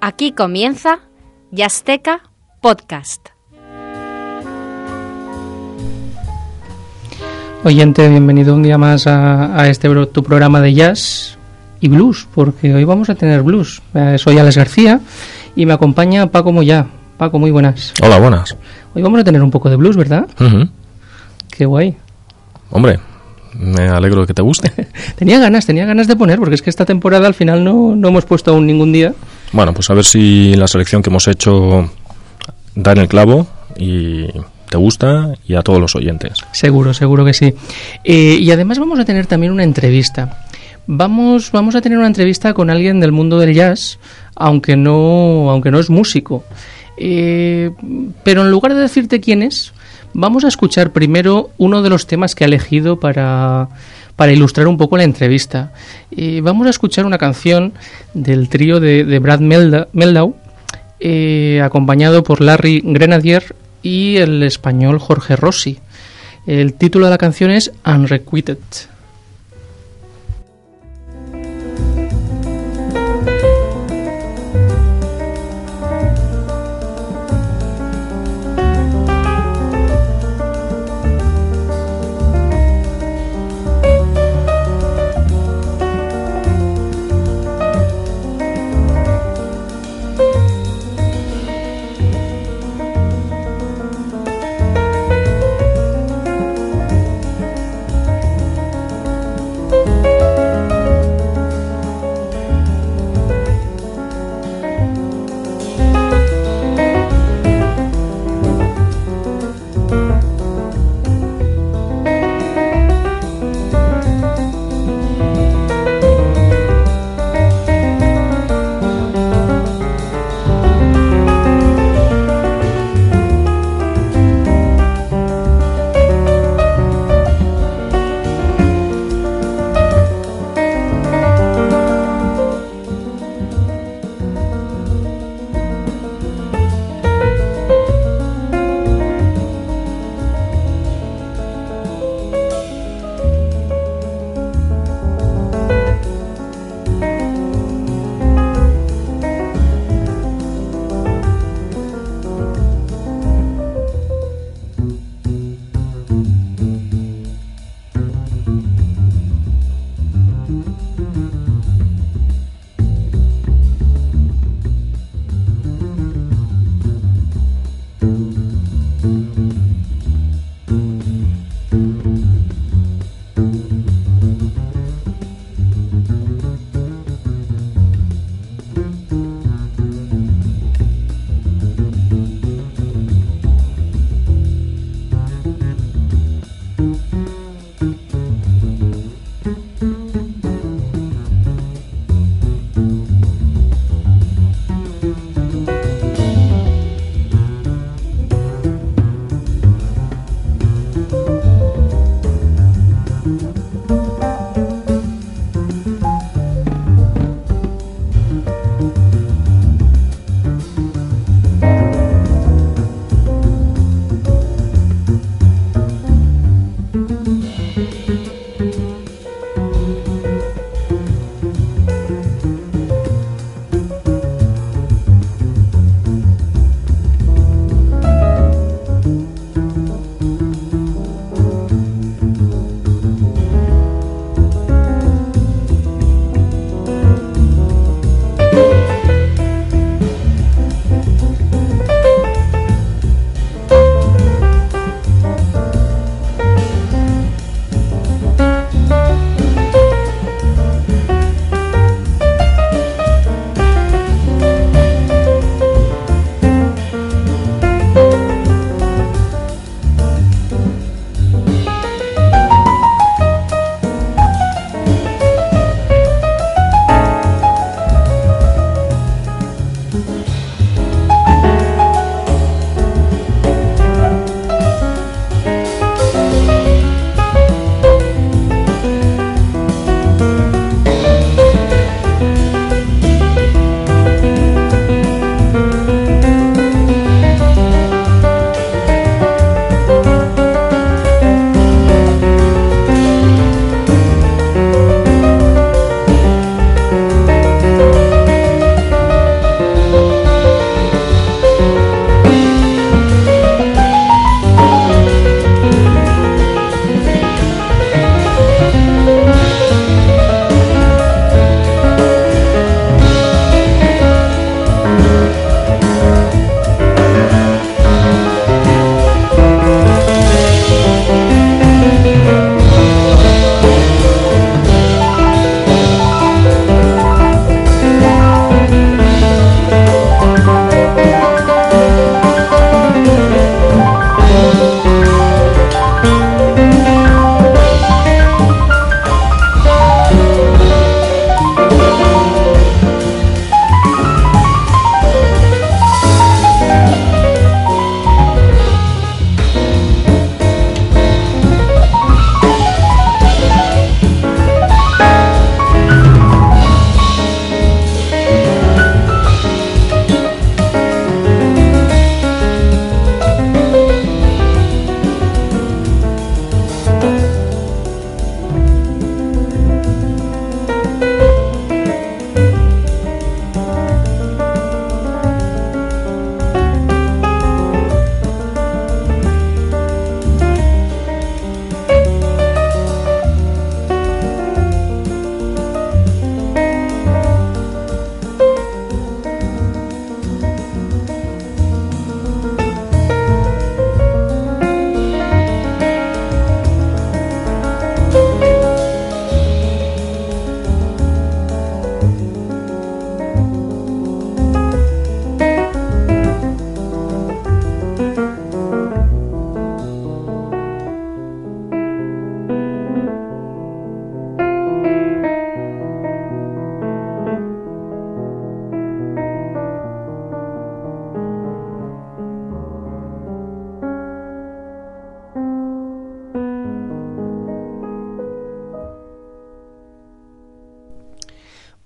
Aquí comienza Jazzteca Podcast. Oyente, bienvenido un día más a tu programa de jazz y blues, porque hoy vamos a tener blues. Soy Alex García y me acompaña Paco Moyá. Paco, muy buenas. Hola, buenas. Hoy vamos a tener un poco de blues, ¿verdad? Uh-huh. Qué guay. Hombre, me alegro de que te guste. Tenía ganas de poner, porque es que esta temporada al final no hemos puesto aún ningún día. Bueno, pues a ver si la selección que hemos hecho da en el clavo y te gusta, y a todos los oyentes. Seguro que sí. Y además vamos a tener también una entrevista. Vamos a tener una entrevista con alguien del mundo del jazz, aunque no es músico. Pero en lugar de decirte quién es, vamos a escuchar primero uno de los temas que ha elegido para ilustrar un poco la entrevista. Vamos a escuchar una canción del trío de Brad Mehldau, acompañado por Larry Grenadier y el español Jorge Rossi. El título de la canción es Unrequited.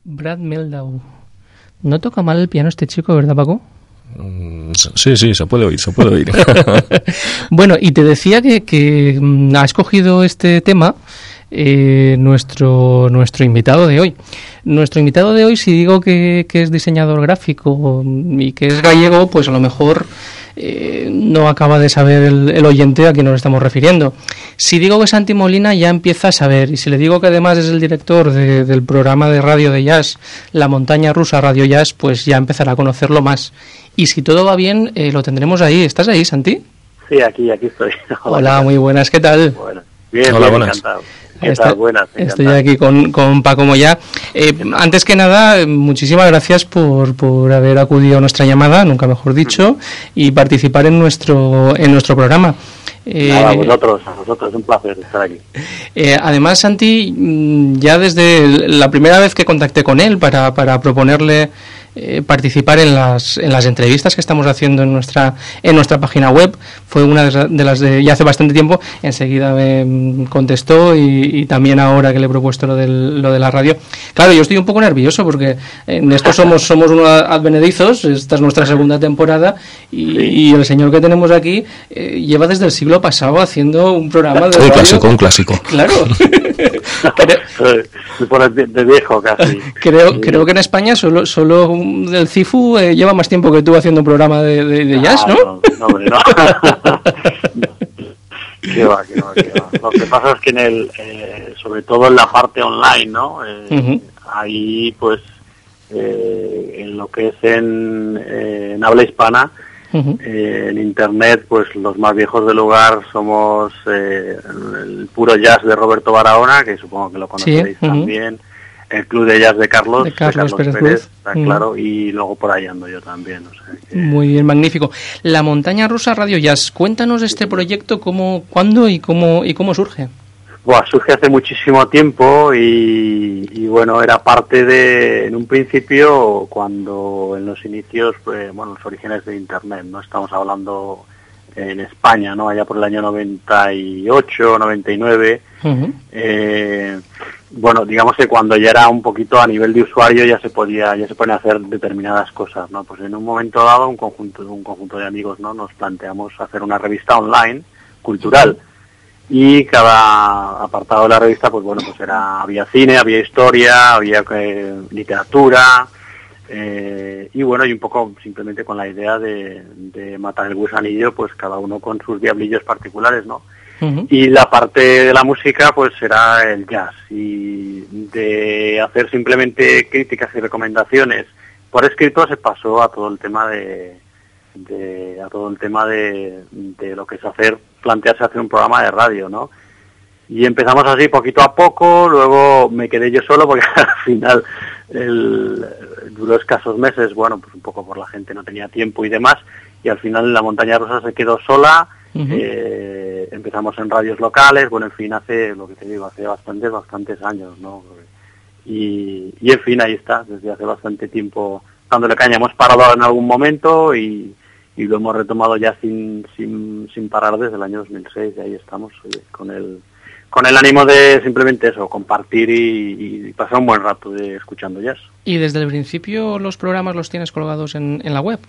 Brad Mehldau. No toca mal el piano este chico, ¿verdad, Paco? Sí, se puede oír. Bueno, y te decía que ha escogido este tema nuestro invitado de hoy. Nuestro invitado de hoy, si digo que es diseñador gráfico y que es gallego, pues a lo mejor no acaba de saber el oyente a quién nos estamos refiriendo. Si digo que Santi Molina, ya empieza a saber. Y si le digo que además es el director del programa de radio de jazz, La Montaña Rusa Radio Jazz, pues ya empezará a conocerlo más. Y si todo va bien, lo tendremos ahí. ¿Estás ahí, Santi? Sí, aquí estoy. Hola, muy buenas, ¿qué tal? Bueno, bien, hola, bien, buenas. encantado. ¿Qué tal? Buenas, estoy aquí con Paco Moyá. Antes que nada, muchísimas gracias por haber acudido a nuestra llamada, nunca mejor dicho, y participar en nuestro programa. Nada, a vosotros, es un placer estar aquí. Además, Santi, ya desde la primera vez que contacté con él para proponerle participar en las entrevistas que estamos haciendo en nuestra página web, fue una de las de ya hace bastante tiempo. Enseguida me contestó y también ahora que le he propuesto lo de la radio. Claro, yo estoy un poco nervioso porque en esto somos unos advenedizos. Esta es nuestra segunda temporada y el señor que tenemos aquí lleva desde el siglo pasado haciendo un programa de radio. Un clásico. Claro. Me pones de viejo casi. Creo que en España solo el Cifu lleva más tiempo que tú haciendo un programa de jazz, ¿no? No, hombre, no. Qué va. Lo que pasa es que sobre todo en la parte online, ¿no? Ahí, pues, en lo que es en habla hispana, en internet, pues los más viejos del lugar somos el Puro Jazz de Roberto Barahona, que supongo que lo conoceréis también, el Club de Jazz de Carlos Pérez, claro, y luego por ahí ando yo también. O sea que... Muy bien, magnífico. La Montaña Rusa Radio Jazz, cuéntanos este proyecto, cuándo y cómo surge. Surge hace muchísimo tiempo y bueno, era parte en un principio, cuando en los inicios, los orígenes de Internet, ¿no? Estamos hablando en España, ¿no? Allá por el año 98, 99. Digamos que cuando ya era un poquito a nivel de usuario ya se podían hacer determinadas cosas, ¿no? Pues en un momento dado un conjunto de amigos, ¿no? Nos planteamos hacer una revista online cultural. Y cada apartado de la revista, había cine, había historia, había literatura, y un poco simplemente con la idea de matar el gusanillo, pues cada uno con sus diablillos particulares, ¿no? Y la parte de la música, pues era el jazz, y de hacer simplemente críticas y recomendaciones por escrito se pasó a todo el tema de lo que es plantearse hacer un programa de radio, ¿no? Y empezamos así poquito a poco, luego me quedé yo solo porque al final duró escasos meses, pues un poco por la gente no tenía tiempo y demás, y al final La Montaña Rusa se quedó sola. Empezamos en radios locales, hace bastantes años, ¿no? Y en fin, ahí está, desde hace bastante tiempo dándole caña. Hemos parado en algún momento y lo hemos retomado ya sin parar desde el año 2006, y ahí estamos, con el ánimo de simplemente eso, compartir y pasar un buen rato escuchando jazz. ¿Y desde el principio los programas los tienes colgados en la web?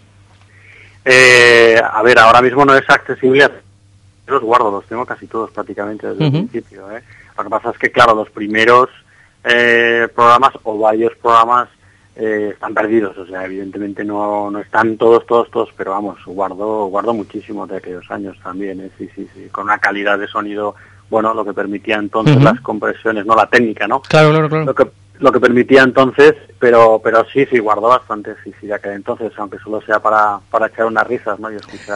Ahora mismo no es accesible, los guardo, los tengo casi todos prácticamente desde el principio, Lo que pasa es que, claro, los primeros programas o varios programas están perdidos, o sea, evidentemente no están todos, pero guardo muchísimo de aquellos años también, sí, con una calidad de sonido, lo que permitía entonces las compresiones, no la técnica, ¿no? Claro. Lo que permitía entonces, pero sí, guardo bastante, sí, ya que entonces, aunque solo sea para echar unas risas, ¿no? Y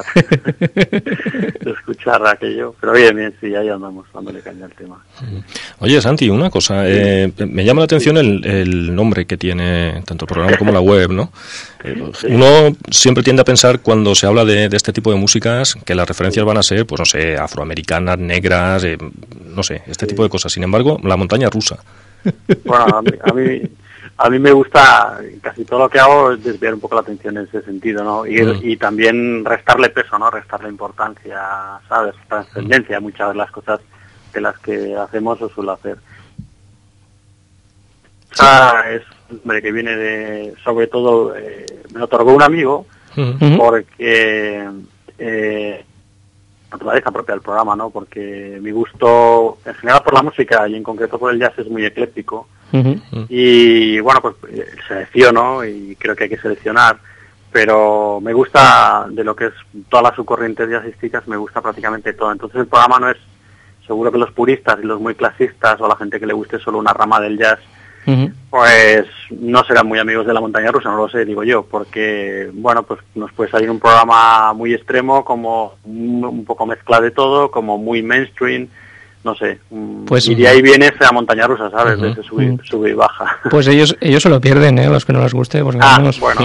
escuchar aquello, pero bien, sí, ahí andamos dándole caña al tema. Oye, Santi, una cosa, me llama la atención el nombre que tiene tanto el programa como la web, ¿no? Uno siempre tiende a pensar, cuando se habla de este tipo de músicas, que las referencias van a ser, pues no sé, afroamericanas, negras, no sé, este tipo de cosas. Sin embargo, La Montaña Rusa. Bueno, a mí me gusta, casi todo lo que hago es desviar un poco la atención en ese sentido, ¿no? Y también restarle peso, ¿no? Restarle importancia, ¿sabes? Trascendencia a muchas de las cosas de las que hacemos o suelo hacer. Es nombre que viene sobre todo, me lo otorgó un amigo, porque naturaleza propia del programa, ¿no? Porque mi gusto en general por la música y en concreto por el jazz es muy ecléctico. Y bueno, pues selecciono y creo que hay que seleccionar, pero me gusta de lo que es todas las subcorrientes jazzísticas, me gusta prácticamente todo. Entonces el programa no es, seguro que los puristas y los muy clasistas o la gente que le guste solo una rama del jazz, pues no serán muy amigos de la montaña rusa, no lo sé, digo yo, porque bueno, pues nos puede salir un programa muy extremo, como un poco mezcla de todo, como muy mainstream, no sé, pues, y de ahí viene fea montaña rusa, ¿sabes? De ese sube y baja. Pues ellos se lo pierden, los que no les guste. Porque bueno.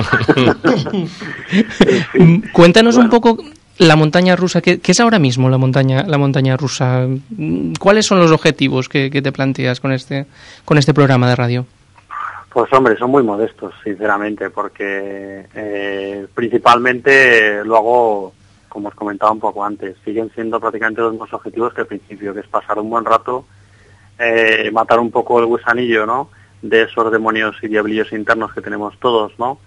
Cuéntanos un poco la montaña rusa, ¿qué es ahora mismo la montaña rusa? ¿Cuáles son los objetivos que te planteas con este programa de radio? Pues hombre, son muy modestos, sinceramente, porque principalmente lo hago, como os comentaba un poco antes, siguen siendo prácticamente los mismos objetivos que al principio, que es pasar un buen rato, matar un poco el gusanillo, ¿no?, de esos demonios y diablillos internos que tenemos todos, ¿no?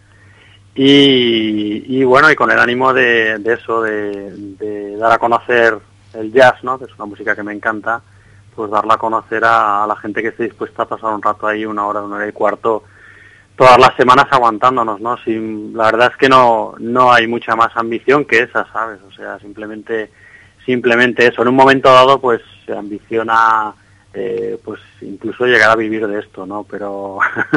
Y bueno, y con el ánimo de eso, de dar a conocer el jazz, ¿no?, que es una música que me encanta, pues darla a conocer a la gente que esté dispuesta a pasar un rato ahí, una hora y cuarto, todas las semanas aguantándonos, ¿no? La verdad es que no hay mucha más ambición que esa, ¿sabes? O sea, simplemente eso. En un momento dado, pues se ambiciona, pues incluso llegar a vivir de esto, ¿no? Pero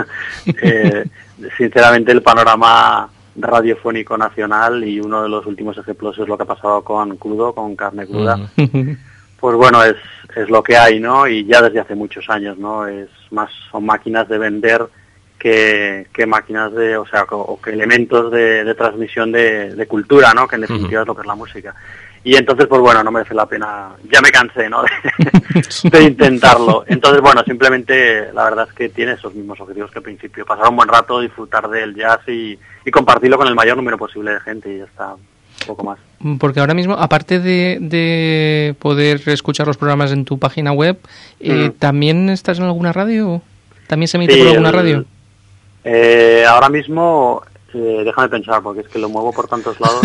sinceramente el panorama radiofónico nacional, y uno de los últimos ejemplos es lo que ha pasado con Crudo, con Carne Cruda, pues bueno, es lo que hay, ¿no? Y ya desde hace muchos años, ¿no? Son máquinas de vender que máquinas o que elementos de transmisión de cultura, ¿no?, que en definitiva es lo que es la música. Y entonces, pues bueno, no merece la pena, ya me cansé, ¿no?, de intentarlo. Entonces, bueno, simplemente la verdad es que tiene esos mismos objetivos que al principio, pasar un buen rato, disfrutar del jazz y compartirlo con el mayor número posible de gente, y ya está, un poco más. Porque ahora mismo, aparte de poder escuchar los programas en tu página web, ¿también estás en alguna radio? ¿También se emite por alguna radio? Ahora mismo, déjame pensar, porque es que lo muevo por tantos lados.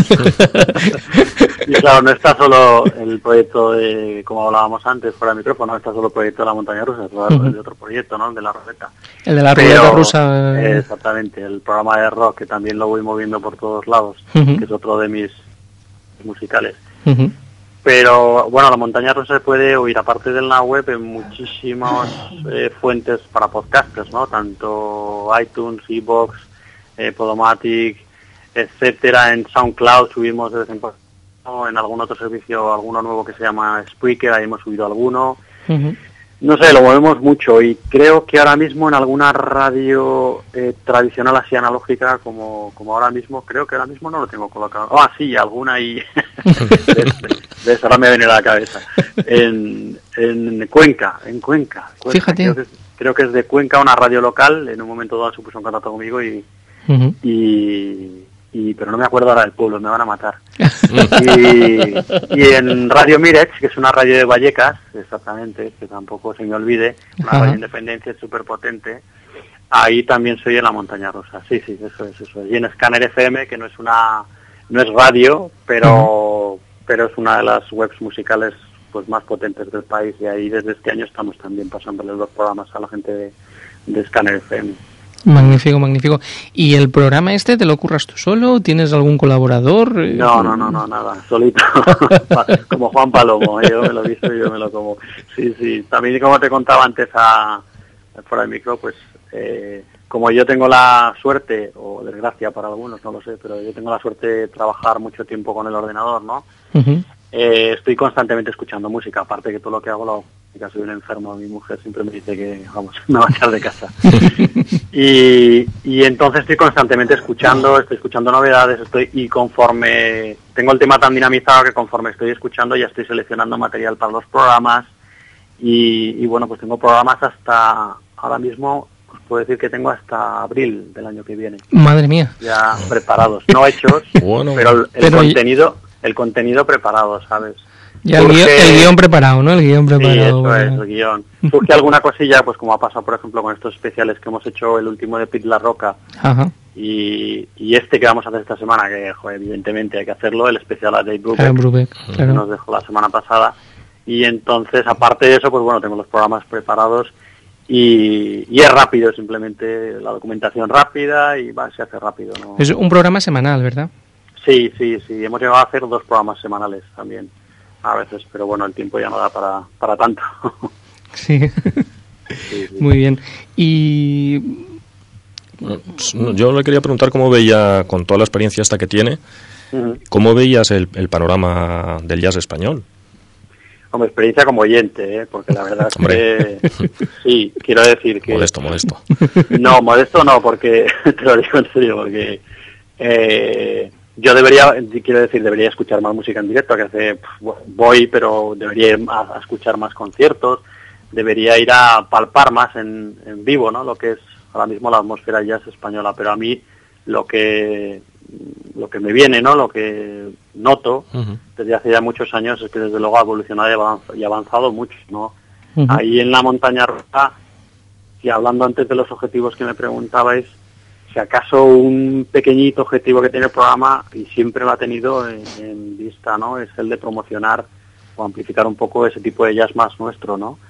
Y claro, no está solo el proyecto como hablábamos antes, fuera del micrófono, no está solo el proyecto de la montaña rusa, es de otro proyecto, ¿no?, el de la ruleta. El de la ruleta rusa. Exactamente, el programa de rock, que también lo voy moviendo por todos lados, que es otro de mis musicales. Pero bueno, la montaña rusa se puede oír, aparte de la web, en muchísimas fuentes para podcasters, ¿no? Tanto iTunes, iVoox, Podomatic, etcétera. En SoundCloud subimos de vez en cuando, en algún otro servicio, alguno nuevo que se llama Spreaker, ahí hemos subido alguno. No sé, lo movemos mucho, y creo que ahora mismo en alguna radio tradicional así analógica, como ahora mismo, creo que ahora mismo no lo tengo colocado. Sí, alguna ahí. De eso ahora me viene a la cabeza. En Cuenca. Fíjate. Creo que es de Cuenca, una radio local. En un momento dado se puso en contacto conmigo pero no me acuerdo ahora del pueblo, me van a matar. y en Radio Mirech, que es una radio de Vallecas, exactamente, que tampoco se me olvide, una radio de independencia súper potente, ahí también soy en la montaña rusa. Sí, eso es. Y en Scanner FM, que no es radio, pero es una de las webs musicales pues más potentes del país, y ahí desde este año estamos también pasándole los programas a la gente de Scanner FM. Magnífico. ¿Y el programa te lo curras tú solo? ¿Tienes algún colaborador? No, nada, solito. Como Juan Palomo, yo me lo visto y yo me lo como. Sí. También, como te contaba antes fuera del micro, pues como yo tengo la suerte, o desgracia para algunos, no lo sé, pero yo tengo la suerte de trabajar mucho tiempo con el ordenador, ¿no? Estoy constantemente escuchando música, aparte que todo lo que hago lo hago. Soy un enfermo, mi mujer siempre me dice que, me va a echar de casa. y entonces estoy constantemente estoy escuchando novedades, y conforme tengo el tema tan dinamizado, que conforme estoy escuchando ya estoy seleccionando material para los programas, y bueno, pues tengo programas hasta ahora mismo, os puedo decir que tengo hasta abril del año que viene. Madre mía. Ya preparados, no hechos, bueno, pero el contenido preparado, ¿sabes? Ya el guión preparado, ¿no? El guión preparado. Sí, eso es, el guión. Surge alguna cosilla, pues como ha pasado, por ejemplo, con estos especiales que hemos hecho, el último de Pit La Roca, Ajá. y este que vamos a hacer esta semana, que, joder, evidentemente hay que hacerlo, el especial a Dave Brubeck, que claro. nos dejó la semana pasada. Y entonces, aparte de eso, pues bueno, tengo los programas preparados y es rápido, simplemente la documentación rápida y se hace rápido, ¿no? Es un programa semanal, ¿verdad? Sí, hemos llegado a hacer 2 programas semanales también, a veces, pero bueno, el tiempo ya no da para tanto. Sí. Sí. Muy bien. Y yo le quería preguntar cómo veía, con toda la experiencia esta que tiene, cómo veías el panorama del jazz español. Como experiencia como oyente, porque la verdad es que sí, quiero decir que... Modesto. No, modesto no, porque te lo digo en serio, porque yo debería escuchar más música en directo, que voy, pero debería ir a escuchar más conciertos, debería ir a palpar más en vivo, ¿no? Lo que es ahora mismo la atmósfera jazz española, pero a mí lo que me viene, ¿no? Lo que noto desde hace ya muchos años es que desde luego ha evolucionado y avanzado mucho, ¿no? Ahí en la montaña rusa, y hablando antes de los objetivos que me preguntabais, si acaso un pequeñito objetivo que tiene el programa, y siempre lo ha tenido en vista, ¿no? Es el de promocionar o amplificar un poco ese tipo de jazz más nuestro, ¿no?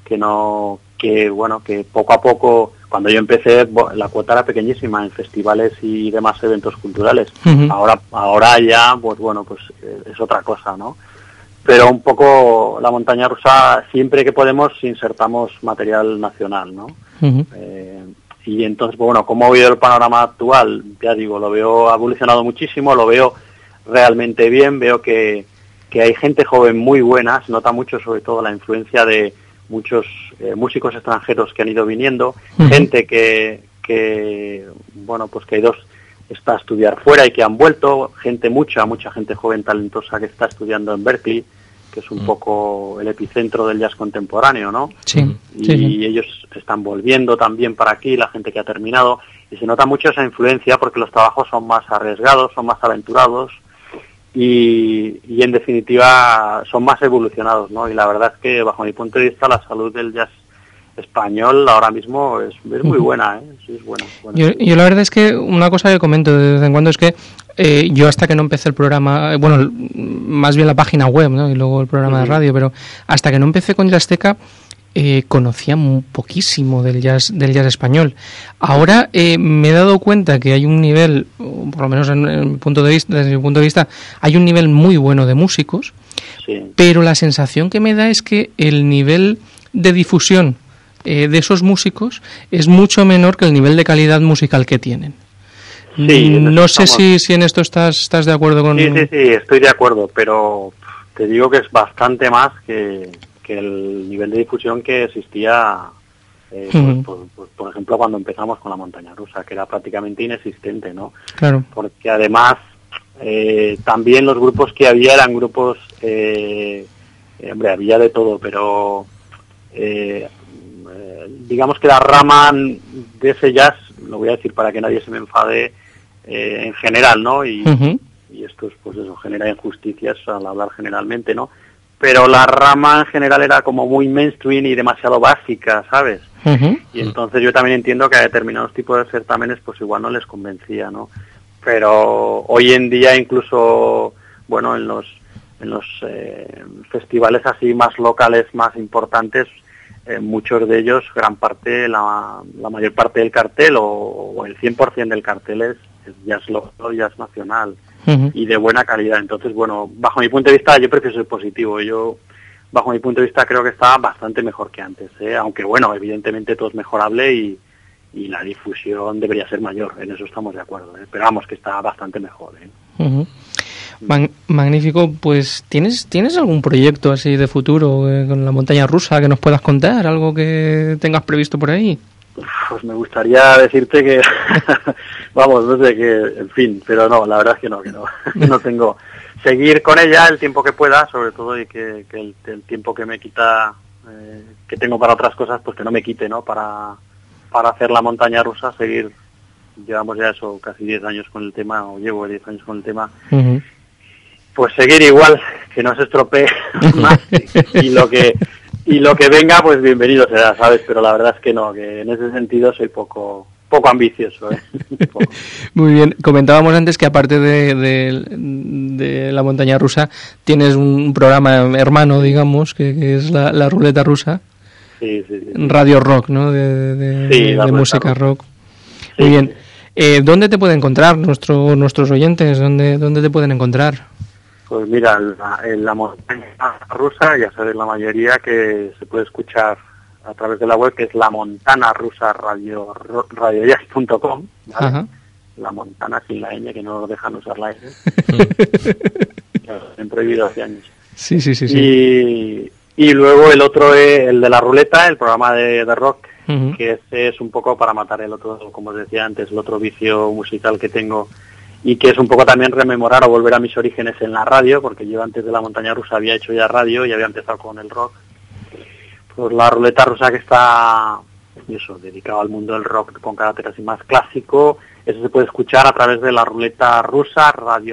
Que poco a poco, cuando yo empecé, la cuota era pequeñísima en festivales y demás eventos culturales. Ahora ya, pues bueno, pues es otra cosa, ¿no? Pero un poco la montaña rusa, siempre que podemos, insertamos material nacional, ¿no? Y entonces, bueno, ¿cómo veo el panorama actual? Ya digo, lo veo, ha evolucionado muchísimo, lo veo realmente bien, veo que hay gente joven muy buena, se nota mucho sobre todo la influencia de muchos músicos extranjeros que han ido viniendo, gente que bueno, pues que hay está a estudiar fuera y que han vuelto, mucha gente joven talentosa que está estudiando en Berkeley, que es un poco el epicentro del jazz contemporáneo, ¿no? Sí. Y ellos están volviendo también para aquí, la gente que ha terminado, y se nota mucho esa influencia porque los trabajos son más arriesgados, son más aventurados, y en definitiva son más evolucionados, ¿no? Y la verdad es que bajo mi punto de vista la salud del jazz español ahora mismo es muy buena, ¿eh? Sí, es buena. Yo la verdad es que una cosa que comento de vez en cuando es que yo hasta que no empecé el programa, bueno, más bien la página web, ¿no? Y luego el programa de radio, pero hasta que no empecé con Jazzteca conocía poquísimo del jazz español. Ahora me he dado cuenta que hay un nivel, por lo menos desde mi punto de vista, hay un nivel muy bueno de músicos, pero la sensación que me da es que el nivel de difusión de esos músicos es mucho menor que el nivel de calidad musical que tienen. Sí, no sé si en esto estás de acuerdo con... Sí, estoy de acuerdo, pero te digo que es bastante más que el nivel de difusión que existía, por ejemplo, cuando empezamos con la montaña rusa, que era prácticamente inexistente, ¿no? Claro. Porque además también los grupos que había eran grupos, había de todo, pero digamos que la rama de ese jazz, lo voy a decir para que nadie se me enfade, en general, ¿no? Y esto pues eso genera injusticias al hablar generalmente, ¿no? Pero la rama en general era como muy mainstream y demasiado básica, ¿sabes? Y entonces yo también entiendo que a determinados tipos de certámenes pues igual no les convencía, ¿no? Pero hoy en día incluso, bueno, en los festivales así más locales, más importantes, muchos de ellos, gran parte, la mayor parte del cartel o el 100% del cartel es jazz local, jazz nacional y de buena calidad. Entonces, bueno, bajo mi punto de vista yo prefiero ser positivo. Yo, bajo mi punto de vista, creo que está bastante mejor que antes, aunque bueno, evidentemente todo es mejorable y la difusión debería ser mayor, en eso estamos de acuerdo, pero vamos, que está bastante mejor. Magnífico. Pues ¿tienes algún proyecto así de futuro con la montaña rusa que nos puedas contar? ¿Algo que tengas previsto por ahí? Pues me gustaría decirte que vamos, no sé, que en fin, pero no, la verdad es que no tengo. Seguir con ella el tiempo que pueda, sobre todo, y que el tiempo que me quita, que tengo para otras cosas, pues que no me quite, ¿no? Para hacer la montaña rusa, seguir. Llevamos ya eso, casi 10 años con el tema, o llevo 10 años con el tema. Pues seguir igual, que no se estropee más, y lo que venga, pues bienvenido será, ¿sabes? Pero la verdad es que no, que en ese sentido soy poco ambicioso, ¿eh? Poco. Muy bien, comentábamos antes que aparte de la montaña rusa tienes un programa hermano, digamos, que es la ruleta rusa. Sí. Radio Rock, ¿no? De música rock. Sí. Muy bien. ¿Dónde te pueden encontrar nuestros oyentes? ¿Dónde te pueden encontrar? Pues mira, en la montaña rusa, ya sabes la mayoría que se puede escuchar a través de la web, que es la montana rusa radiojazz.com, ¿vale? Ajá. La montana sin la ñ, que no nos dejan usar la ñ. Lo han prohibido hace años. Sí. Y luego el otro es el de la ruleta, el programa de rock, Uh-huh. que ese es un poco para matar el otro, como os decía antes, el otro vicio musical que tengo, y que es un poco también rememorar o volver a mis orígenes en la radio, porque yo antes de la montaña rusa había hecho ya radio y había empezado con el rock. Pues la ruleta rusa, que está dedicado al mundo del rock con carácter así más clásico, eso se puede escuchar a través de la ruleta rusa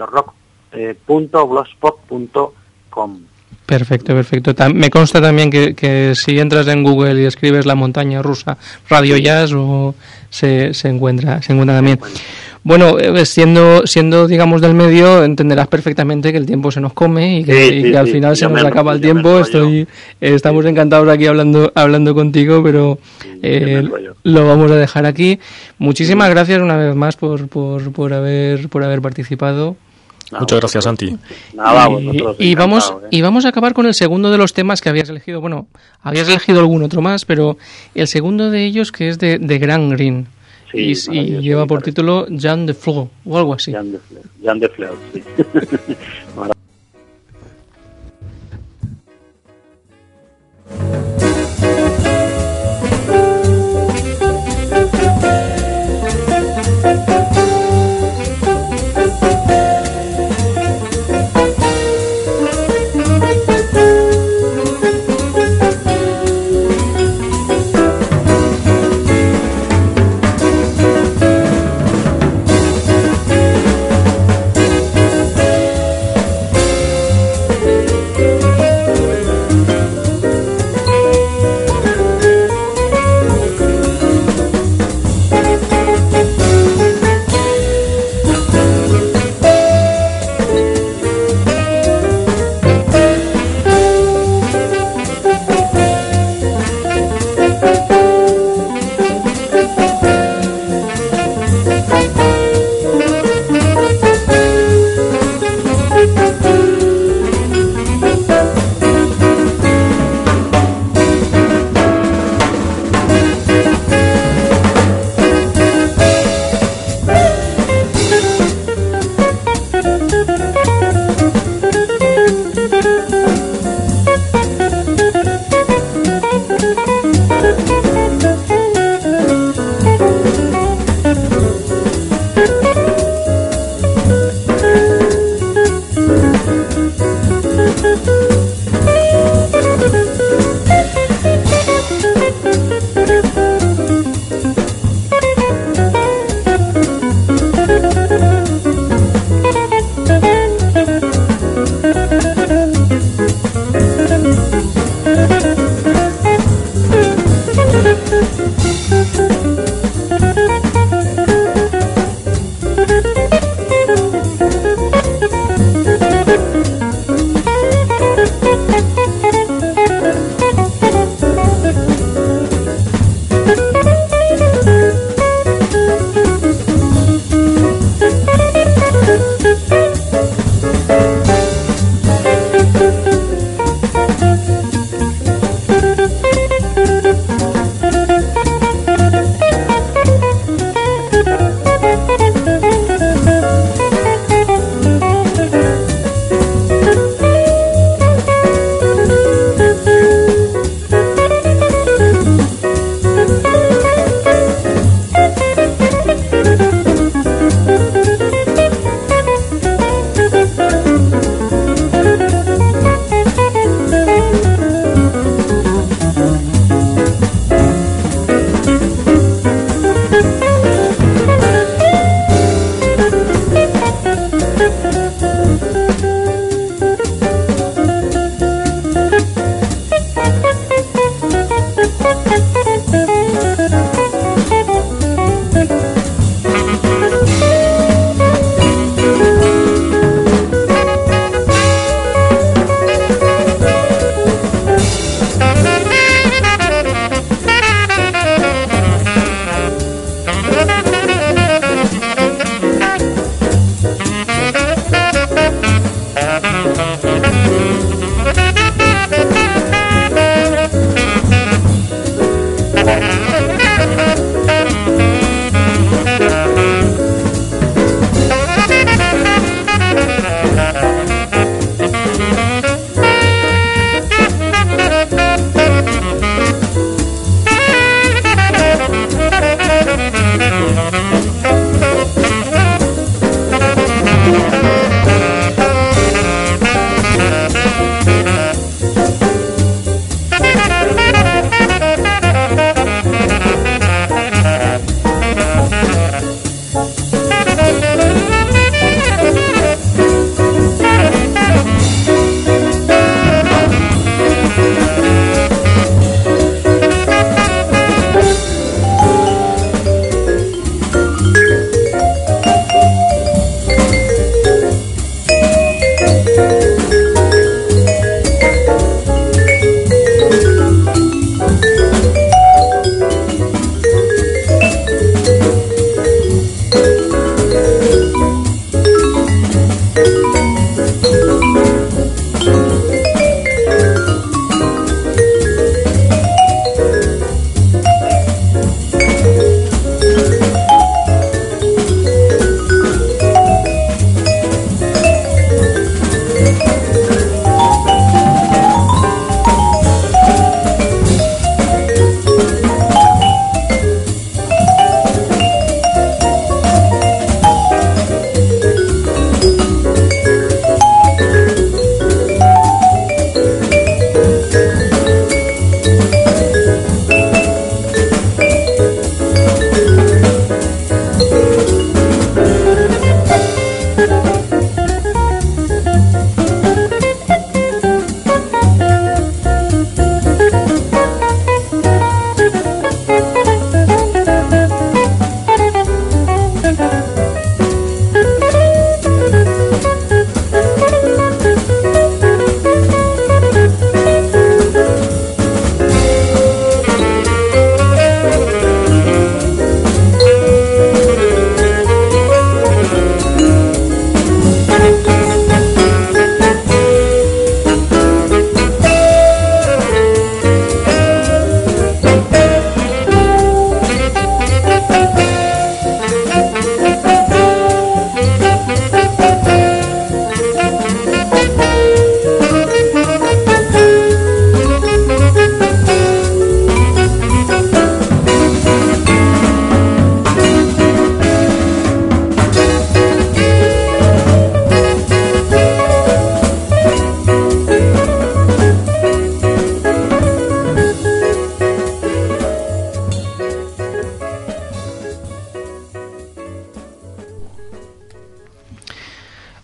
radiorock.blogspot.com. Perfecto. Me consta también que si entras en Google y escribes la montaña rusa Radio Jazz se encuentra también. Bueno, siendo digamos del medio, entenderás perfectamente que el tiempo se nos come y que al final se nos acaba el tiempo. Estamos encantados aquí hablando contigo, pero lo vamos a dejar aquí. Muchísimas gracias una vez más por haber participado. Muchas gracias, Santi. Nada, vosotros, y vamos a acabar con el segundo de los temas que habías elegido. Bueno, habías elegido algún otro más, pero el segundo de ellos, que es de Gran Green. Sí, y lleva por título Jean de Fleur o algo así. Jean de Fleur, sí.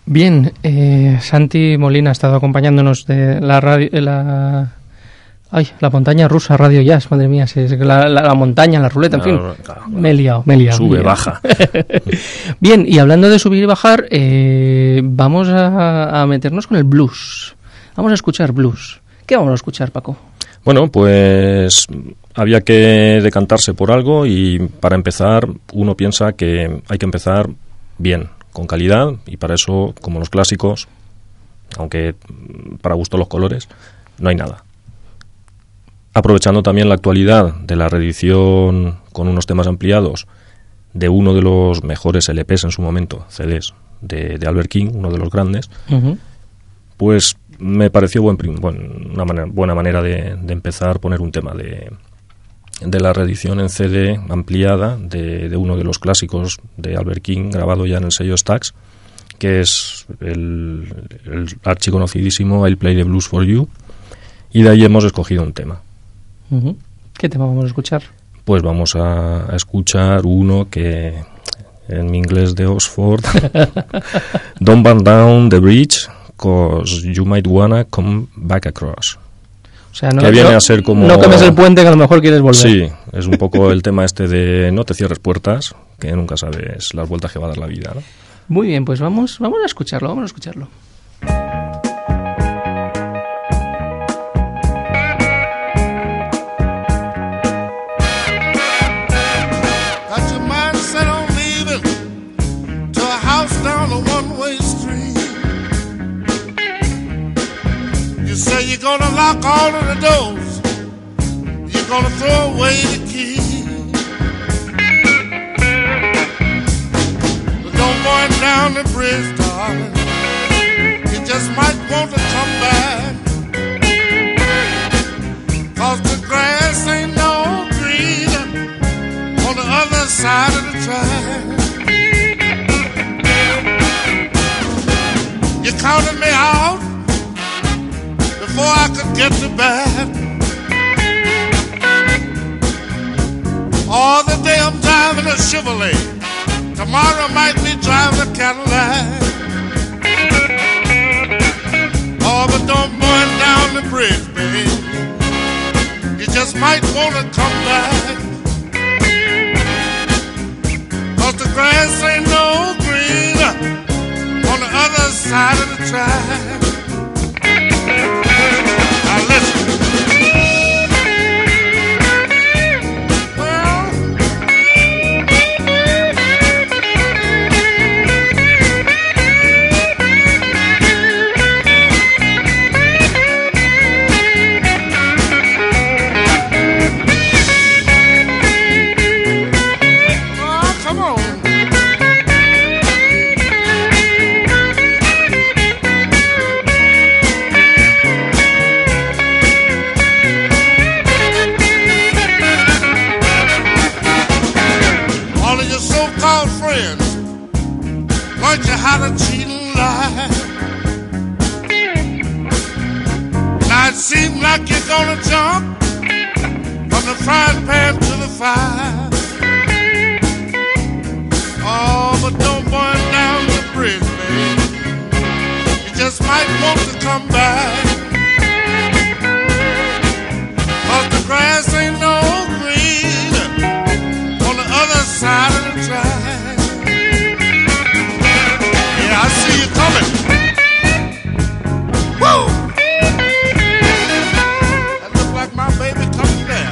Bien, Santi Molina ha estado acompañándonos de la radio, la montaña rusa Radio Jazz, madre mía, es la montaña, la ruleta, en fin. Claro. Me he liado. Sube, baja. Bien, y hablando de subir y bajar, vamos a meternos con el blues. Vamos a escuchar blues. ¿Qué vamos a escuchar, Paco? Bueno, pues había que decantarse por algo y para empezar uno piensa que hay que empezar bien, con calidad, y para eso, como los clásicos, aunque para gusto los colores, no hay nada. Aprovechando también la actualidad de la reedición con unos temas ampliados de uno de los mejores LPs en su momento, CDs, de Albert King, uno de los grandes, pues me pareció una buena manera de empezar, poner un tema de la reedición en CD ampliada de uno de los clásicos de Albert King, grabado ya en el sello Stax, que es el archiconocidísimo I'll Play the Blues for You, y de ahí hemos escogido un tema. ¿Qué tema vamos a escuchar? Pues vamos a escuchar uno que en mi inglés de Oxford Don't burn down the bridge 'cause you might wanna come back across. O sea, que viene a ser como... No quemes el puente, que a lo mejor quieres volver. Sí, es un poco el tema este de no te cierres puertas, que nunca sabes las vueltas que va a dar la vida, ¿no? Muy bien, pues vamos a escucharlo, Got your mind set on leaving to a house down a one-way street. You say you're gonna lock all of the doors, you're gonna throw away the key. But don't burn down the bridge, darling, you just might want to come back, 'cause the grass ain't no greener on the other side of the track. You counted me out before I could get to bed. Oh, the day I'm driving a Chevrolet, tomorrow might be driving a Cadillac. Oh, but don't burn down the bridge, baby, you just might want to come back, 'cause the grass ain't no greener on the other side of the track. Now listen. Well, oh, come on. All of your so-called friends learned you how to cheat and lie. Now it seems like you're gonna jump from the frying pan to the fire. Oh, but don't burn down the bridge, baby, you just might want to come back, 'cause the grass ain't no green on the other side of the track. Yeah, I see you coming. Woo! That look like my baby coming there.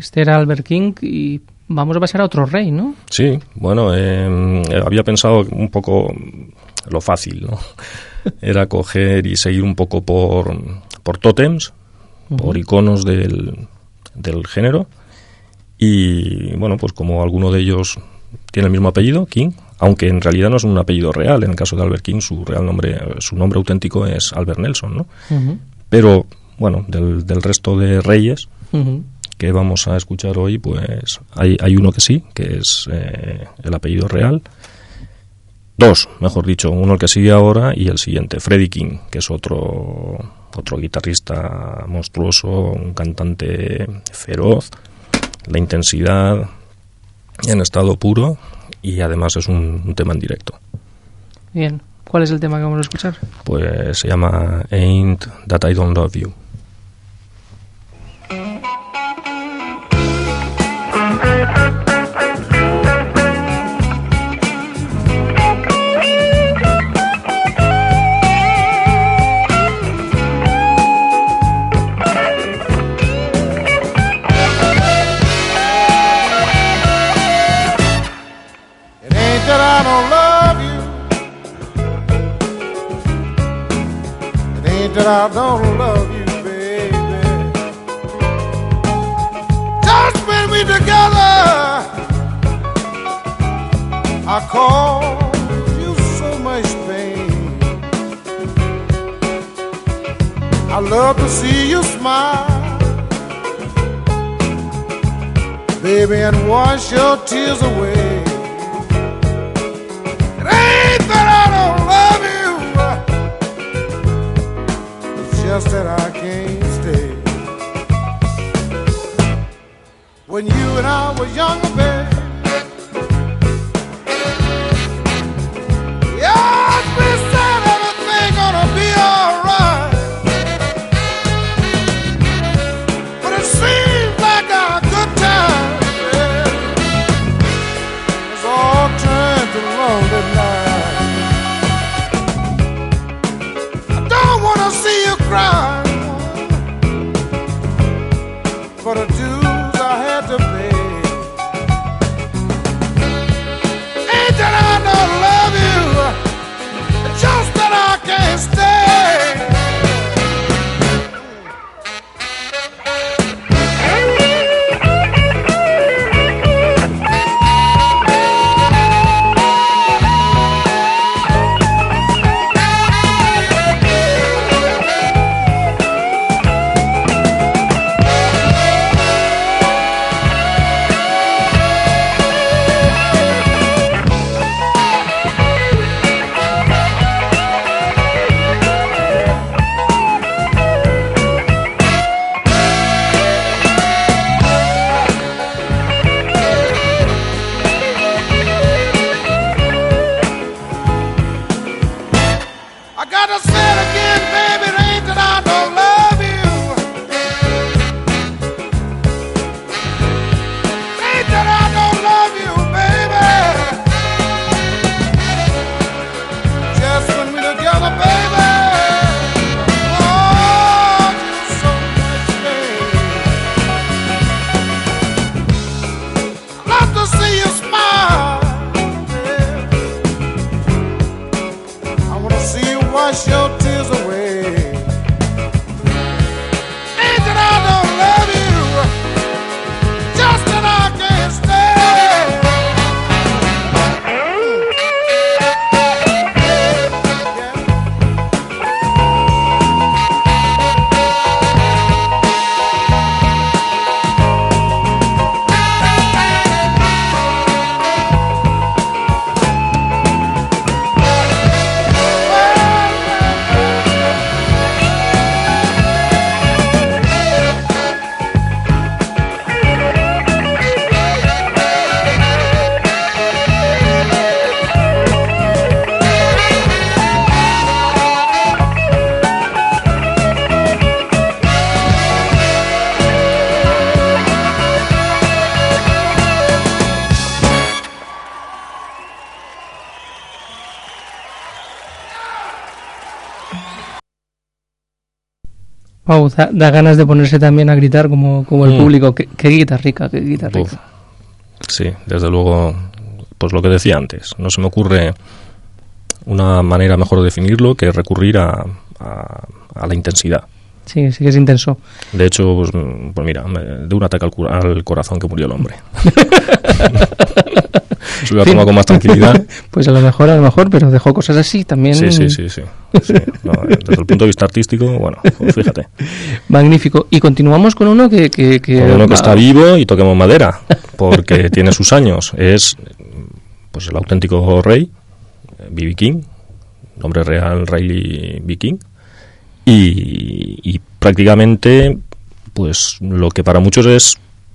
Este era Albert King y vamos a pasar a otro rey, ¿no? Sí, bueno, había pensado un poco lo fácil, ¿no? Era coger y seguir un poco por tótems, por iconos del género, y bueno, pues como alguno de ellos tiene el mismo apellido, King, aunque en realidad no es un apellido real. En el caso de Albert King, su nombre auténtico es Albert Nelson, ¿no? Pero bueno, del resto de reyes que vamos a escuchar hoy, pues hay uno que sí, que es el apellido real. Dos, mejor dicho, uno el que sigue ahora y el siguiente, Freddie King, que es otro guitarrista monstruoso, un cantante feroz, la intensidad en estado puro, y además es un tema en directo. Bien, ¿cuál es el tema que vamos a escuchar? Pues se llama Ain't That I Don't Love You. That I don't love you, baby. Just when we together, I caused you so much pain. I love to see you smile, baby, and wash your tears away. It ain't that I don't love you, just that I can't stay. When you and I were younger, baby, yeah, we said everything gonna be alright. But it seems like our good time, yeah, it's all turned to lonely night. I don't wanna see you cry for the dues I had to pay. Ain't that I don't love you, just that I can't stay. Wash your tears away. Ain't that I don't love you, just that I can't Wow, da ganas de ponerse también a gritar como el público. Qué guitarrica, qué guitarrica. Uf. Sí, desde luego, pues lo que decía antes, no se me ocurre una manera mejor de definirlo que recurrir a la intensidad. Sí, sí que es intenso. De hecho, pues mira, de un ataque al corazón que murió el hombre. Se lo ha tomado con más tranquilidad. Pues a lo mejor, pero dejó cosas así también. Sí. No, desde el punto de vista artístico, bueno, pues fíjate. Magnífico. Y continuamos con uno que con uno que está vivo, y toquemos madera, porque tiene sus años. Es pues el auténtico rey, B.B. King, nombre real Riley B. King, y prácticamente pues lo que para muchos es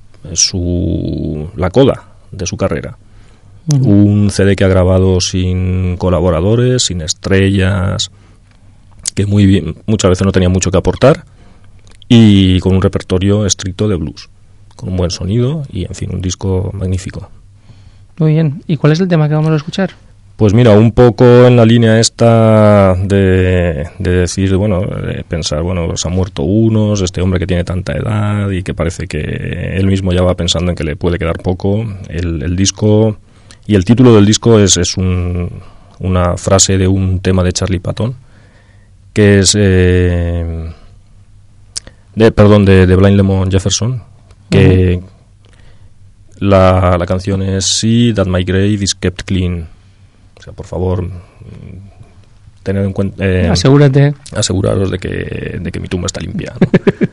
la coda de su carrera. Un CD que ha grabado sin colaboradores, sin estrellas, que muchas veces no tenía mucho que aportar, y con un repertorio estricto de blues, con un buen sonido y, en fin, un disco magnífico. Muy bien. ¿Y cuál es el tema que vamos a escuchar? Pues mira, un poco en la línea esta de decir, bueno, de pensar, bueno, se han muerto unos, este hombre que tiene tanta edad y que parece que él mismo ya va pensando en que le puede quedar poco. El disco, y el título del disco es una frase de un tema de Charlie Patton, que es de Blind Lemon Jefferson, que la canción es See That My Grave Is Kept Clean. O sea, por favor, tener en cuenta, aseguraros de que mi tumba está limpia, ¿no?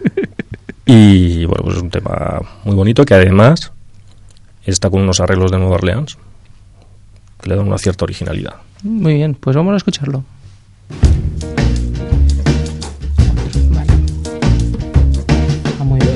Y bueno, pues es un tema muy bonito que además está con unos arreglos de Nueva Orleans que le dan una cierta originalidad. Muy bien, pues vamos a escucharlo. Muy bien.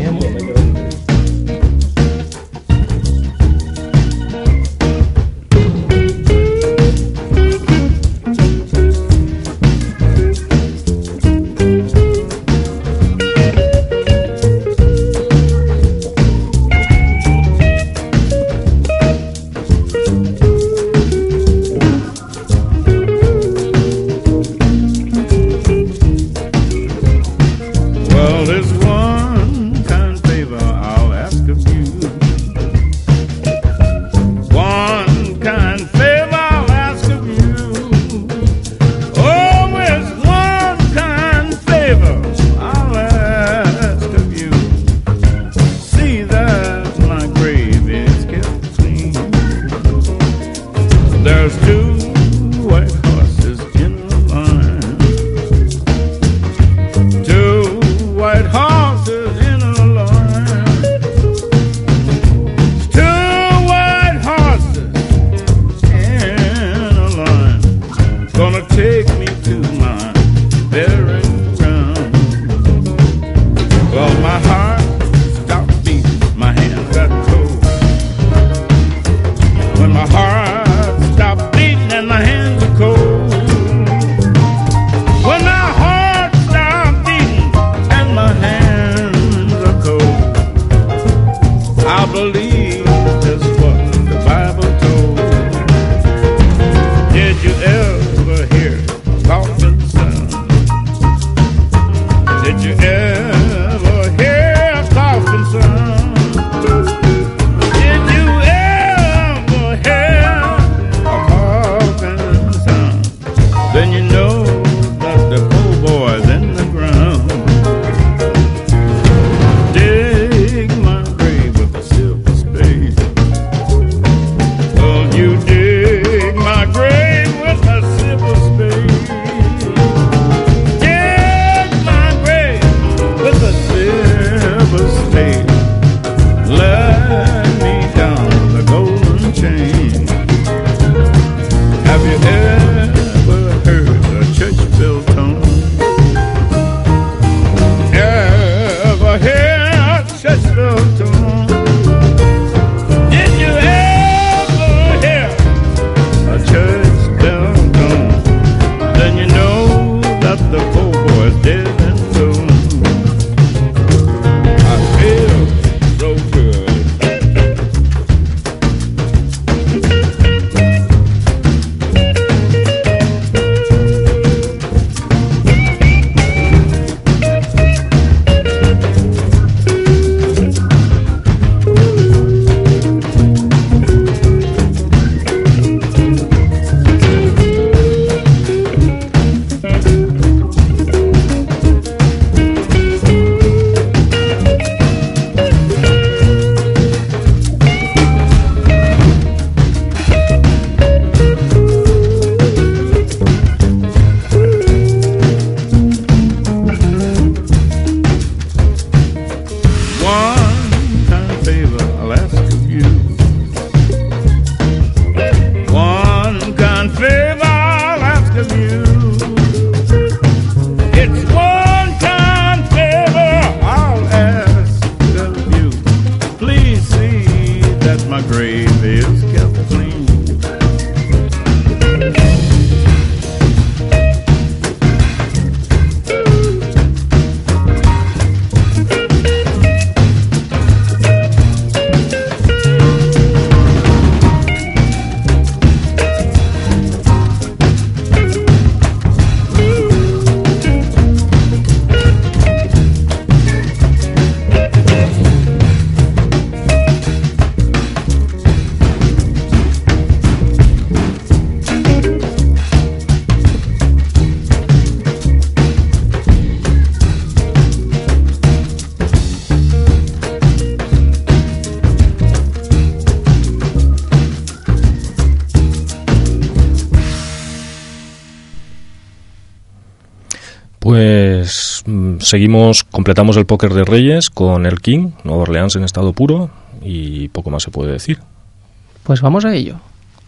believe just what the Bible told. Did you ever hear Pues completamos el póker de Reyes con el King, Nueva Orleans en estado puro, y poco más se puede decir. Pues vamos a ello.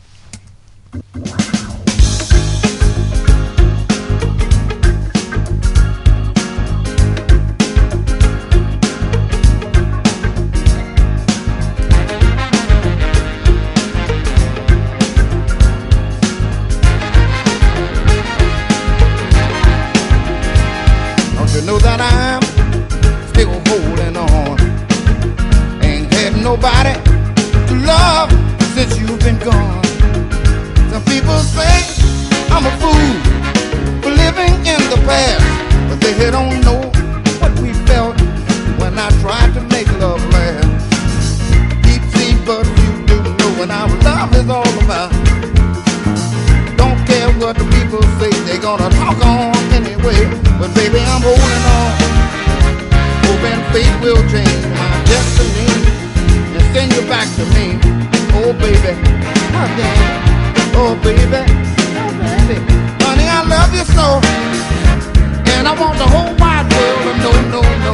Know that I'm still holding on. Ain't had nobody to love since you've been gone. Some people say I'm a fool for living in the past, but they don't know what we felt when I tried to make love last. Deep sea, but you do know what our love is all about. Don't care what the people say, they gonna talk on anyway. But baby, I'm holding on, hoping fate will change my destiny and send you back to me. Oh baby, oh baby, oh baby, oh baby. Honey, I love you so, and I want the whole wide world to know, no, no.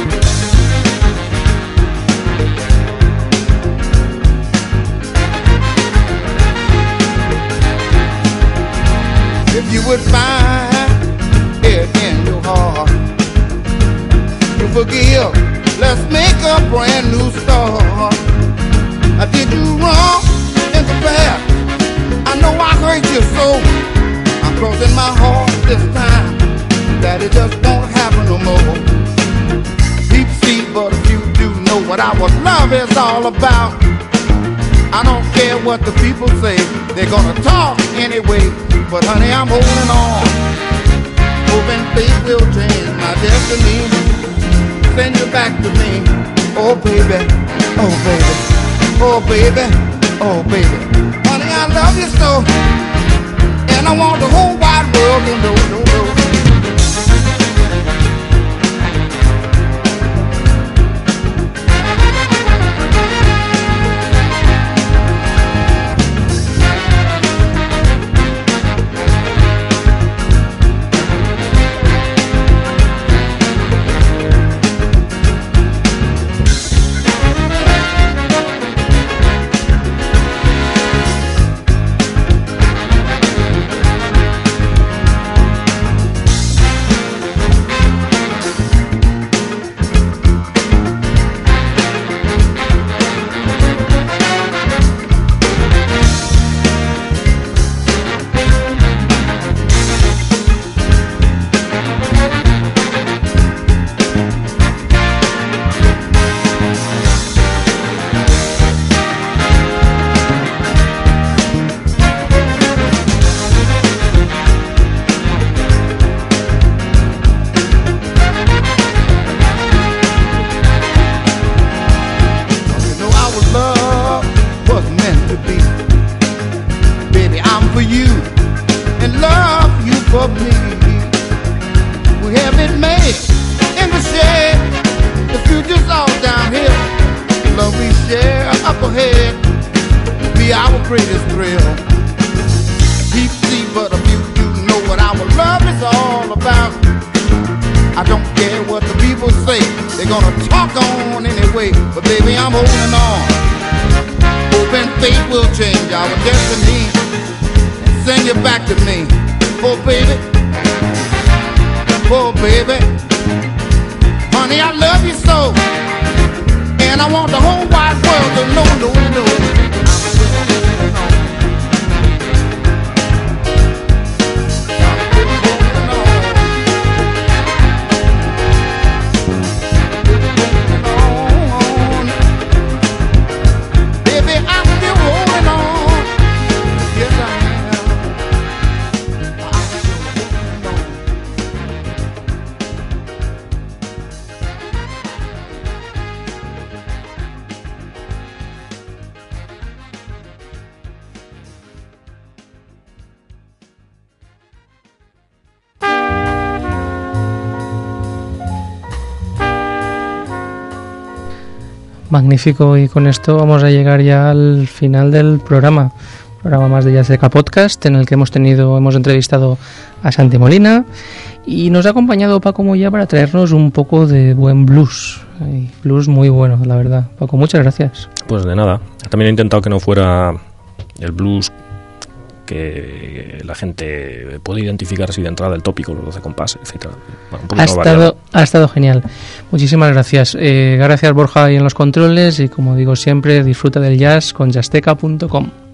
If you would find it in your heart to forgive, let's make a brand new start. I did you wrong in the past, I know I hurt you so. I'm crossing my heart this time that it just won't happen no more. Deep sea, but if you do know what our love is all about, I don't care what the people say, they're gonna talk anyway. But honey, I'm holding on, hoping fate will change my destiny, send you back to me. Oh baby, oh baby, oh baby, oh baby. Honey, I love you so, and I want the whole wide world to know, know, know. Magnífico, y con esto vamos a llegar ya al final del programa más de Jazz Teca Podcast, en el que hemos entrevistado a Santi Molina, Y nos ha acompañado Paco Moya para traernos un poco de buen blues. Blues muy bueno, la verdad. Paco, muchas gracias. Pues de nada. También he intentado que no fuera el blues que la gente puede identificar así de entrada, el tópico, los 12 compases, etcétera. Bueno, ha estado genial. Muchísimas gracias. Gracias, Borja, ahí en los controles, y como digo siempre, disfruta del jazz con jazzteca.com.